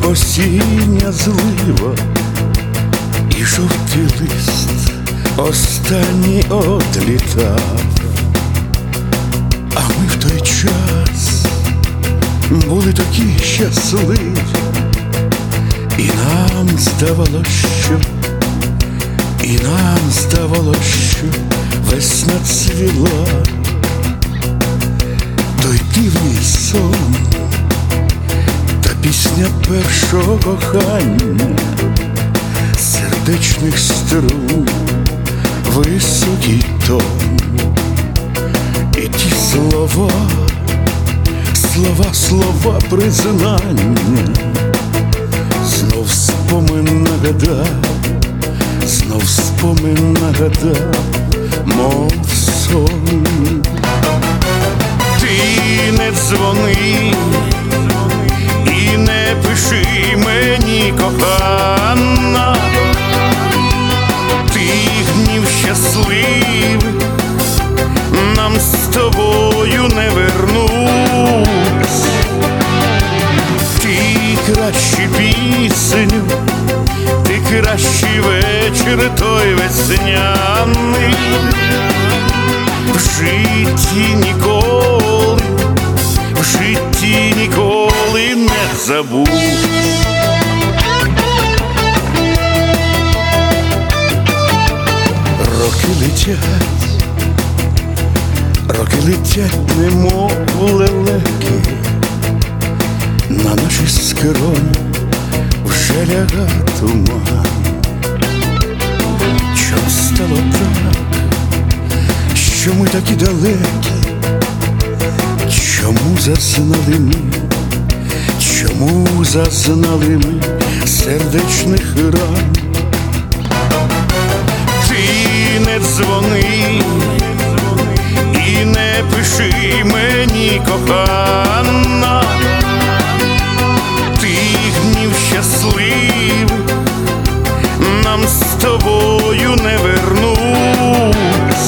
осіння злива і жовтий лист останній одлітав. А ми в той час були такі щасливі, і нам здавалося, що весна цвіла. Той дивний сон та пісня першого кохання, сердечних струн, високий тон. І ті слова признання, знов спомин нагадав, мов сон. Ти не дзвони і не пиши мені, кохана, тих днів щасливих нам з тобою не вернуть. Ти кращі пісню, ти кращий вечір той весняний в житті ніколи не забув. Роки летять, немов лелеки, на наші скроні вже ляга туман. Чому стало так, що ми такі далекі? Чому зазнали ми сердечних ран? Ти не дзвони і не пиши мені, кохана, тих днів щасливих нам з тобою не вернуть.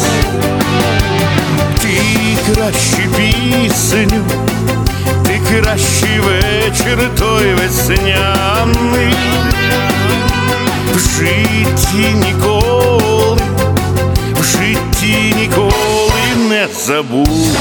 Ти кращі пісню, ти кращий вечір той весняний в житті ніколи не забув.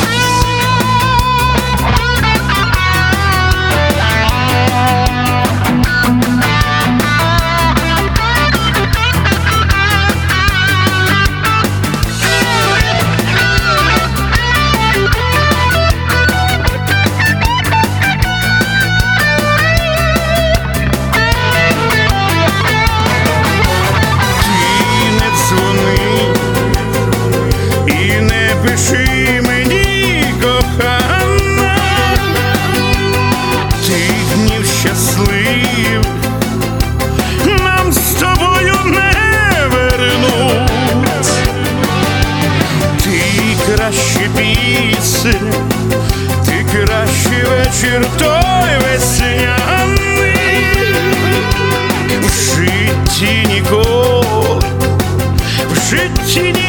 Пиши мені, кохана, тих днів щасливих нам з тобою не вернуть. Ти кращі пісня, ти кращий вечір той весняний в житті ніколи